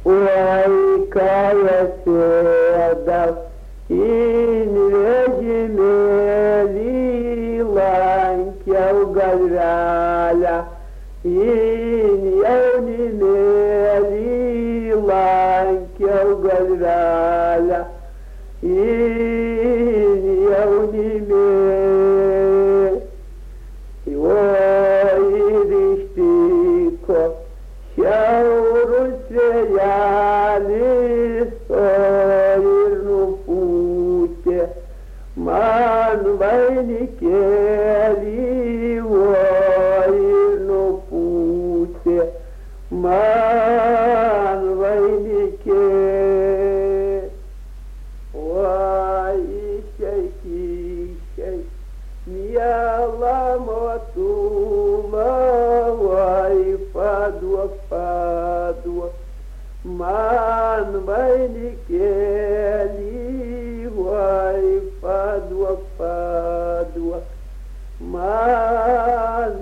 Oi, ką sėdau in vežimėlį, lankiau galvelę, in jaunimėlį, lankiau galvelę, in jaunimėlį. Oi, ir ištiko šiaurus vėjelis, o ir nupūtė man vainikėlį, o ir nupūtė man vainikėlį. Oi, išeikiškai, miela motula, oi, paduok, paduok man vainikėlį, oi, paduok, paduok man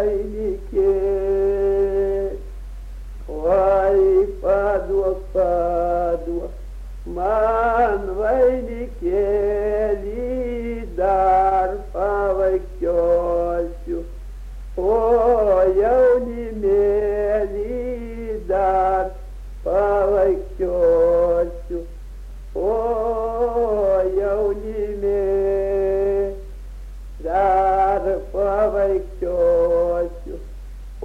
vainikėlį, oi, paduok, paduok man vainikėlį, dar pavaikščiosiu, o jaunimėlį, dar pavaikščiosiu, o jaunimėlį, dar pavaikščiosiu, o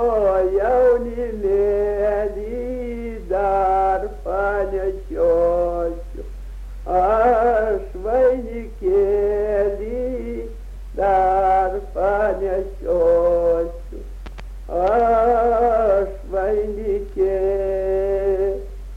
jaunimėlį, dar panešiosiu aš vainikėlį, dar panešiosiu aš vainikėlį.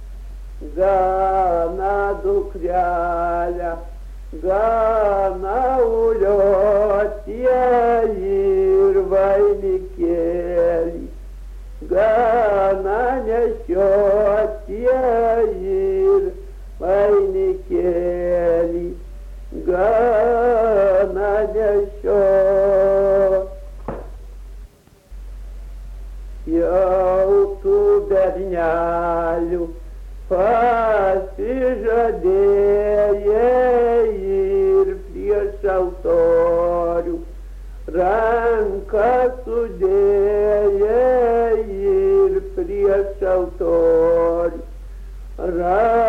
Gana dukrelę, gana uliotė ir vainikėlį, gana nešiotė ir vainikėlį, gana nešiotė. Jau tų bernelių pasižadėjai ir prieš altorių ranką sudėjai ir prieš altorių